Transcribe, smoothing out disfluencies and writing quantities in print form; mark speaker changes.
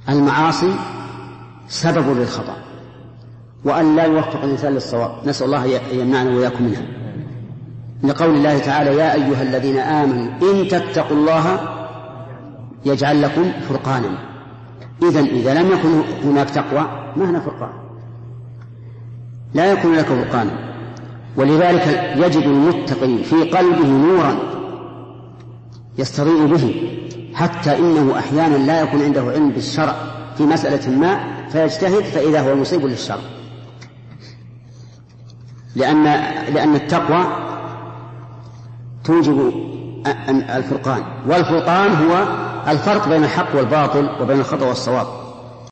Speaker 1: المعاصي سبب للخطأ، وأن لا يوفق الإنسان للصواب، نسأل الله يمنعنا وإياكم منها. لقول الله تعالى: يا أيها الذين آمنوا إن تتقوا الله يجعل لكم فرقانا. إذن إذا لم يكن هناك تقوى ما هنا فرقان، لا يكون لك فرقانا. ولذلك يجد المتقي في قلبه نورا يستضيء به، حتى إنه أحيانا لا يكون عنده علم بالشرع في مسألة ما فيجتهد فإذا هو مصيب للشرع، لأن التقوى توجب الفرقان، والفرقان هو الفرق بين الحق والباطل وبين الخطأ والصواب.